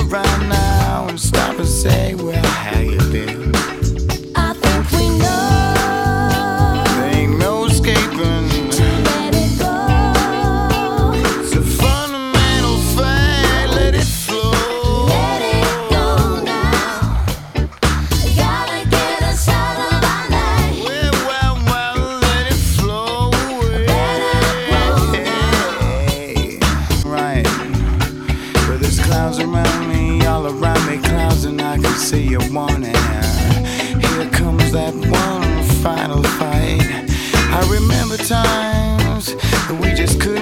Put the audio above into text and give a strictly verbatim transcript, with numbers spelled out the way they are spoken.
around now and stop and say, well, how you been? I think we know There ain't no escaping. to let it go. It's a fundamental fact, let it flow. Let it go now. Gotta get us out of our life. Well, well, well, let it flow away. Right. But there's clouds around me, all around me, clouds, and I can see a warning. Here comes that one final fight. I remember times that we just couldn't